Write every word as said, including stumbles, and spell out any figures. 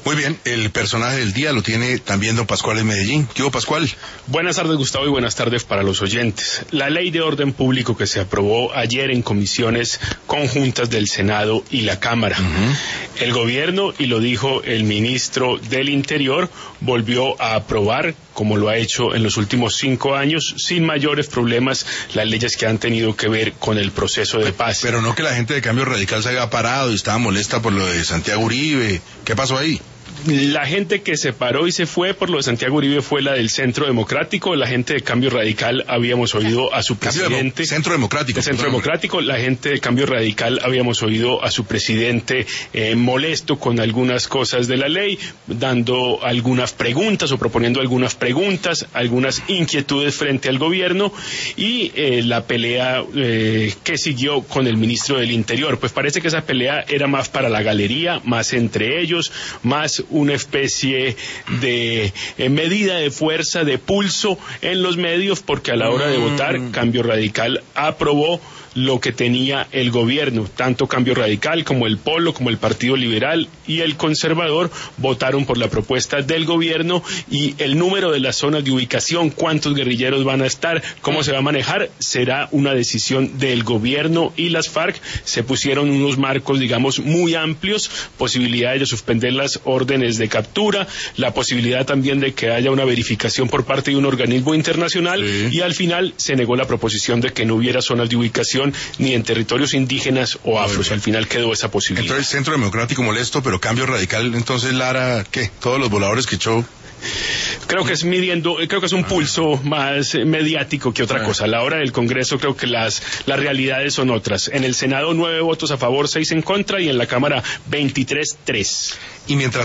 Muy bien, el personaje del día lo tiene también don Pascual en Medellín. ¿Qué hubo, Pascual? Buenas tardes, Gustavo, y buenas tardes para los oyentes. La ley de orden público que se aprobó ayer en comisiones conjuntas del Senado y la Cámara. Uh-huh. El gobierno, y lo dijo el ministro del Interior, volvió a aprobar, como lo ha hecho en los últimos cinco años, sin mayores problemas, las leyes que han tenido que ver con el proceso de paz. Pero no que la gente de Cambio Radical se haya parado y estaba molesta por lo de Santiago Uribe. ¿Qué pasó ahí? La gente que se paró y se fue por lo de Santiago Uribe fue la del Centro Democrático. La gente de Cambio Radical habíamos oído a su presidente. Demo- Centro Democrático. El Centro Democrático. La gente de Cambio Radical habíamos oído a su presidente eh, molesto con algunas cosas de la ley, dando algunas preguntas o proponiendo algunas preguntas, algunas inquietudes frente al gobierno y eh, la pelea eh, que siguió con el ministro del Interior. Pues parece que esa pelea era más para la galería, más entre ellos, más una especie de eh, medida de fuerza, de pulso en los medios, porque a la hora de votar, Cambio Radical aprobó lo que tenía el gobierno. Tanto Cambio Radical como el Polo, como el Partido Liberal y el Conservador votaron por la propuesta del gobierno, y el número de las zonas de ubicación, cuántos guerrilleros van a estar, cómo se va a manejar, será una decisión del gobierno y las FARC. Se pusieron unos marcos, digamos, muy amplios, posibilidades de suspender las órdenes de captura, la posibilidad también de que haya una verificación por parte de un organismo internacional, sí. Y al final se negó la proposición de que no hubiera zonas de ubicación ni en territorios indígenas o afros. Al final quedó esa posibilidad. Entonces, Centro Democrático molesto, pero Cambio Radical, entonces Lara, ¿qué? Todos los voladores que echó. Creo que es midiendo, creo que es un pulso más mediático que otra cosa. A la hora del Congreso creo que las, las realidades son otras. En el Senado nueve votos a favor, seis en contra, y en la Cámara veintitrés tres. Y mientras